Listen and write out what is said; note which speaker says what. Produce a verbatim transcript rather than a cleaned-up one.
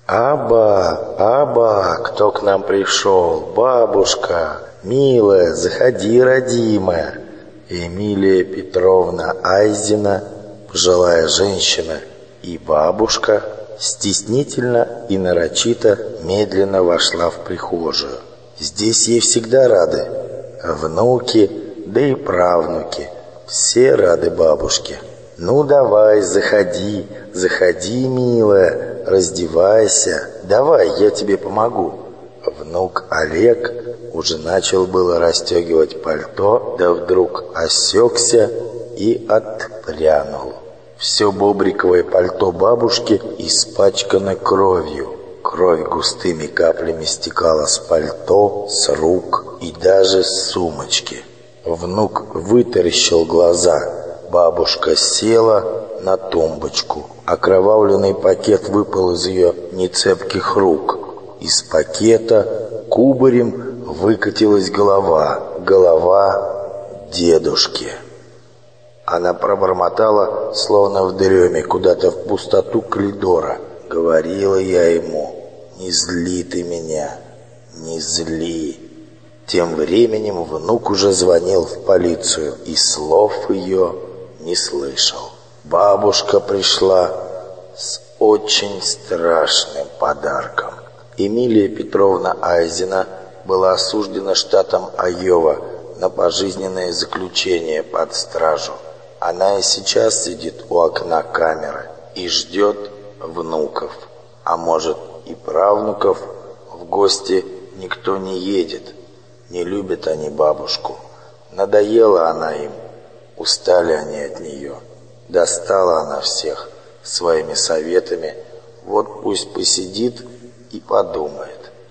Speaker 1: «Аба, Аба, кто к нам пришел? Бабушка, милая, заходи, родимая!» Эмилия Петровна Айзена, пожилая женщина, и бабушка стеснительно и нарочито медленно вошла в прихожую. Здесь ей всегда рады внуки, да и правнуки. Все рады бабушке. «Ну давай, заходи, заходи, милая, раздевайся. Давай, я тебе помогу». Внук Олег уже начал было расстегивать пальто, да вдруг осекся и отпрянул. Все бобриковое пальто бабушки испачкано кровью. Кровь густыми каплями стекала с пальто, с рук и даже с сумочки. Внук вытаращил глаза. Бабушка села на тумбочку. Окровавленный пакет выпал из ее нецепких рук. Из пакета кубарем выкатилась голова. Голова дедушки. Она пробормотала, словно в дреме, куда-то в пустоту коридора. Говорила я ему: «Не зли ты меня, не зли». Тем временем внук уже звонил в полицию, и слов ее не слышал. Бабушка пришла с очень страшным подарком. Эмилия Петровна Айзена была осуждена штатом Айова на пожизненное заключение под стражу. Она и сейчас сидит у окна камеры и ждет внуков, а может и правнуков. В гости никто не едет. Не любят они бабушку. Надоела она им. Устали они от нее. Достала она всех своими советами. Вот пусть посидит и подумает.